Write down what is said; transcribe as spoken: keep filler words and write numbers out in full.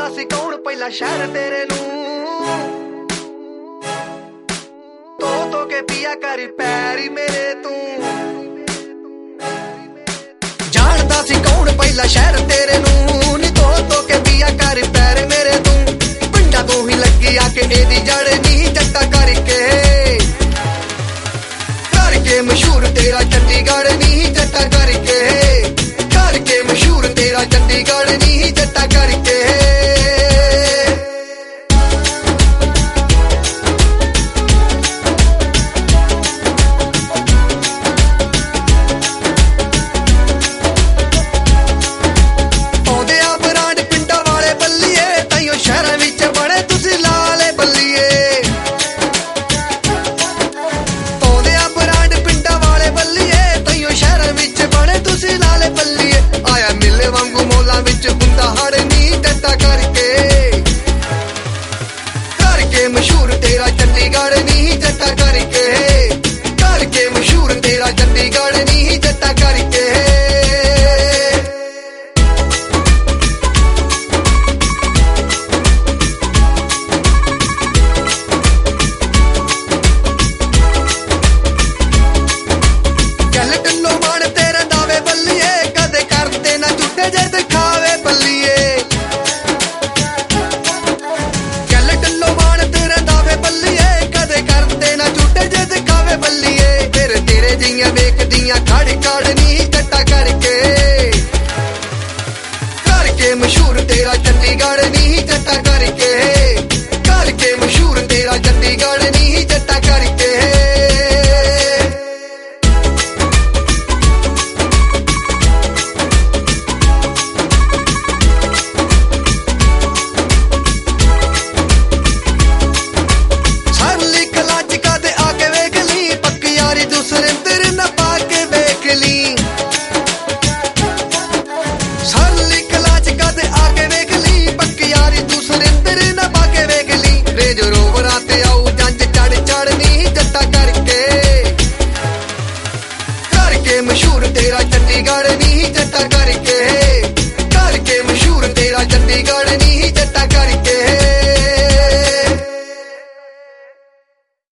ਜਾਣਦਾ ਸੀ ਕੌਣ ਪਹਿਲਾ ਸ਼ਹਿਰ ਤੇਰੇ ਨੂੰ ਤੋ ਤੋ ਕੇ ਪੀਆ ਕਰ ਪੈਰੀ ਮੇਰੇ ਤੂੰ ਜਾਣਦਾ ਸੀ ਕੌਣ ਪਹਿਲਾ ਸ਼ਹਿਰ ਤੇਰੇ ਨੂੰ ਨੀ ਤੋ ਤੋ ਕੇ ਪੀਆ ਕਰ ਪੈਰ ਮੇਰੇ ਤੂੰ ਪਿੰਡਾਂ ਤੋਂ ਹੀ ਲੱਗੀ ਆ ਕੇ ਇਹਦੀ ਜੜ ਨਹੀਂ ਜੱਟਾ ਕਰਕੇ ਕਰਕੇ ਮਸ਼ਹੂਰ ਤੇਰਾ ਚੰਡੀਗੜ੍ਹ ਨਹੀਂ ਜੱਟਾ ਕਰਕੇ ਕਰਕੇ ਮਸ਼ਹੂਰ ਤੇਰਾ ਚੰਡੀਗੜ੍ਹ ਨਹੀਂ ਜੱਟਾ ਕਰਕੇ ਮਸ਼ਹੂਰ ਤੇਰਾ ਚੰਡੀਗੜ੍ਹ ਨਹੀਂ ਜੱਟਾ ਕਰਕੇ ਕਰਕੇ ਮਸ਼ਹੂਰ ਤੇਰਾ ਚੰਡੀਗੜ੍ਹ ਨਹੀਂ ਜੱਟਾ ਕਰਕੇ ਚੱਲ ਟੱਲੋ ਮਾਣ ਤੇਰੇ ਦਾਵੇ ਬੱਲੀਏ ਕਦੇ ਕਰਦੇ ਨਾ ਝੂਠੇ ਜੇ ਦਿਖਾਵੇ ਬੱਲੀਏ ਮਸ਼ਹੂਰ ਤੇਰਾ ਚੰਡੀਗੜ੍ਹ ਨਹੀਂ ਜੱਟਾ ਕਰਕੇ ਕਰਕੇ ਮਸ਼ਹੂਰ ਤੇਰਾ ਚੰਡੀਗੜ੍ਹ ਨਹੀਂ ਜੱਟਾ ਕਰਕੇ ਸਰਲੀ ਕਲਾਚ ਕਦੇ ਆ ਕੇ ਵੇਖ ਲਈ ਪੱਕੀ ਯਾਰੀ ਦੂਸਰੇ ਤੇਰੇ ਨਾ ਪਾ ਕੇ ਵੇਖ ਲਈ ਸਰਲੀ ਮਸ਼ਹੂਰ ਤੇਰਾ ਚੰਡੀਗੜ੍ਹ